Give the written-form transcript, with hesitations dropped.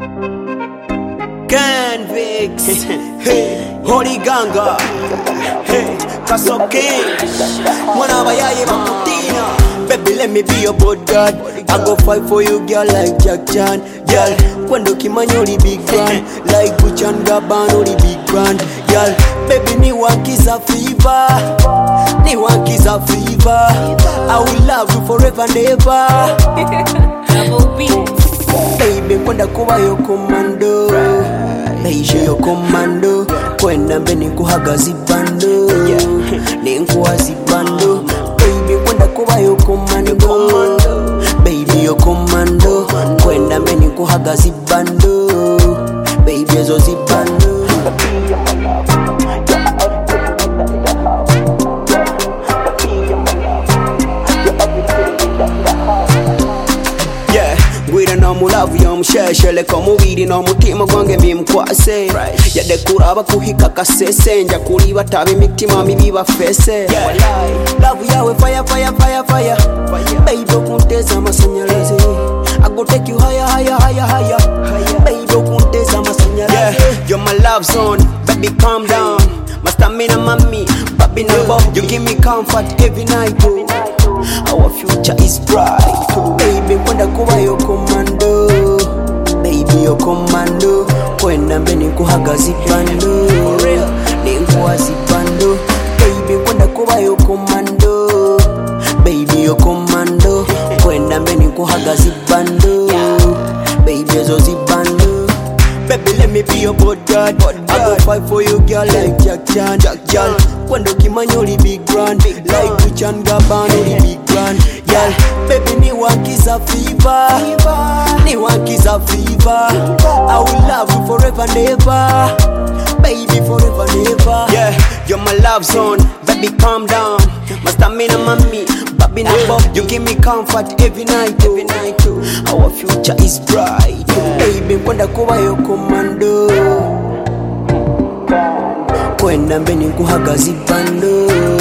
Canvix, hey, Holy Ganga, hey, Kasoke, Mwanabayaye Makutina. Baby, let me be your bodyguard. I go fight for you, girl, like Jack Chan. Girl, Kwando Kimanyo, the big brand. Like Buchan Gabano, the big brand. Girl, baby, ni wakiza fever. Ni wakiza fever. I will love you forever and ever. Baby, kwenda kuwa yo commando. Baby, yo commando. Kwenda mbeni kuhaga zibando. Ni nkuwa zibando. Baby, kwenda kuwa yo commando. Baby, yo commando. Kwenda mbeni kuhaga zibando. Baby, ezo zibando. Gwira na mulavu ya msheshele kwa mubiri na mutima gwange bimkwase yadekura kuhika kasese nja kuri batabe mitima mibi bafese love yawe fire fire fire fire baby kunteza masanyalaze I go take you higher higher higher higher baby kunteza masanyalaze you're my love zone baby calm down my stamina mami baby number you give me comfort every night our future is bright baby kwenda kuwa yo commando baby yo commando kwenda mbeni kuhaga zibando ni nguwa zibando baby kwenda kuwa yo commando baby yo commando kwenda mbeni kuhaga zibando baby ezo zibando. Baby, let me be your bodyguard. I go fight for you, girl, like Jack Chan. Girl, Kwando Kimanyo, the big brand. Like Buchan Gabano, the big brand. Girl, baby, ni wakiza fever. Ni wakiza fever. I will love you forever and ever. Baby, forever and ever. Yeah, you're my love zone. Baby, calm down. My stamina, mommy. Baby, number. You give me comfort every night. Every night too. Our future is bright. Baby, kwenda kuwa yo commando. Kwenda mbeni kuhaga zibando.